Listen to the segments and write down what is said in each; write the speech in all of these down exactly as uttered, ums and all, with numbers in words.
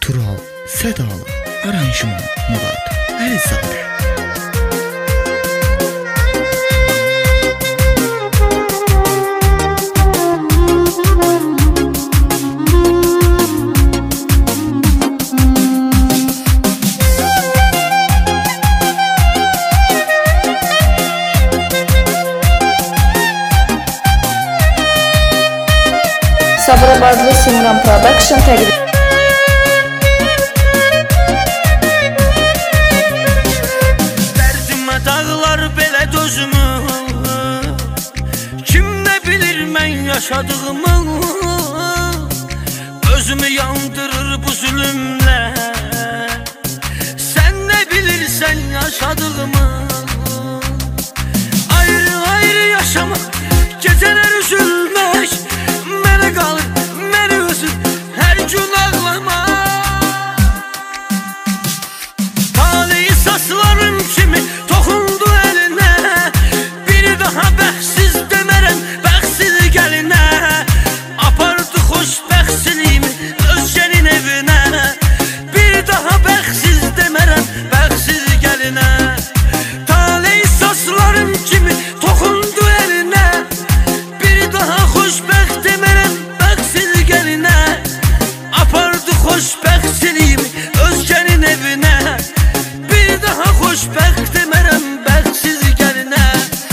Tural, Sədalı, Aranjman, Murad, Əlizadə. Sabirabadlı Simran Production təqdim. Dərdimə dağlar belə dözümü, kim nə bilir mən yaşadığımı, özümü yandırır bu zülümlə. Sən nə bilirsən yaşadığımı, ayrı ayrı yaşamaq, gecələr üzülmək, mənə qalır, məni özür, hər gün ağlamaq. Taleyi saçlarım kimi toxundu əlinə, bir daha bəxtsiz demərəm, bəxtsiz gəlinə. Apardı xoşbəxtçiliyimi özgənin evinə, bir daha bəxtsiz demərəm, bəxtsiz gəlinə. Taleyi saçlarım kimi toxundu əlinə, bir daha xoşbəxt demərəm, bəxtsiz gəlinə. Apardı xoşbəxtçiliyimi özgənin evinə, bir daha xoşbəxt demərəm, bəxtsiz gəlinə.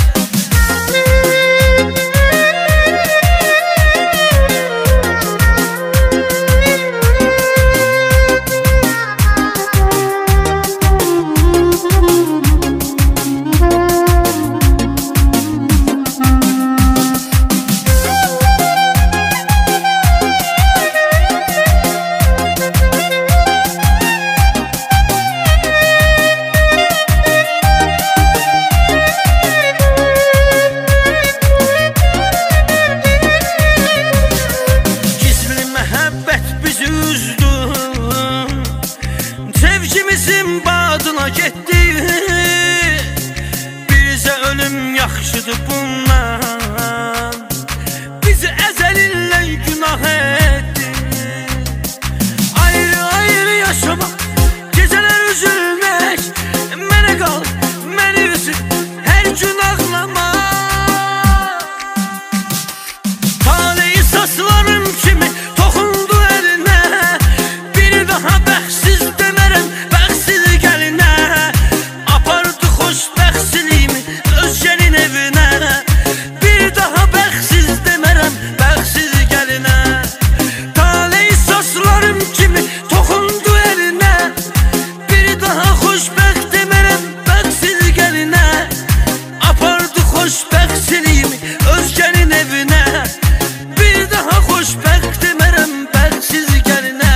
Gizli məhəbbət bizi üzdü, sevgimizin badına getdi. Bizə ölüm yaxşıdır bundan, bizi əzəlinlə günah etdi. Ayrı ayrı yaşamaq, gecələr üzülmək, mənə qalır, məni üzür, hər gün ağlamaq. Taleyi saçlarım kimi toxundu əlinə, bir daha bəxtsiz demərəm, bəxtsiz gəlinə. Apardı xoşbəxtçiliyimi özgənin evinə, bir daha bəxtsiz demərəm, bəxtsiz gəlinə. Taleyi saçlarım kimi toxundu əlinə, bir daha xoşbəxt demərəm, bəxtsiz gəlinə. Apardı xoşbəxtçiliyimi özgənin evinə, bir daha xoşbəxt demərəm, bəxtsiz gəlinə.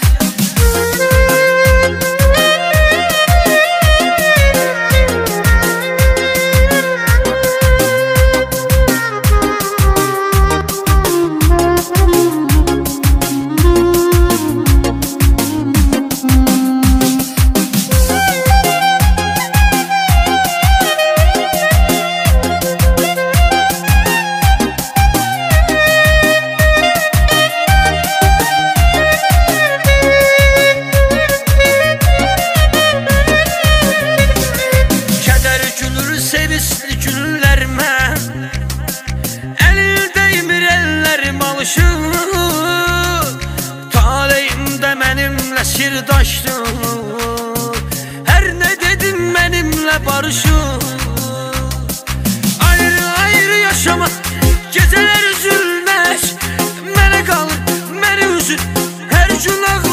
Kədər gülür sevisli günlərimə, əlil dəymir əllərim alışır. Taleyimdə mənimlə sirdaşdır, hər nə dedim mənimlə barışır. Ayrı ayrı yaşamaq, gecələr üzülmək, mənə qalır, məni üzür, hər gün ağlamaq.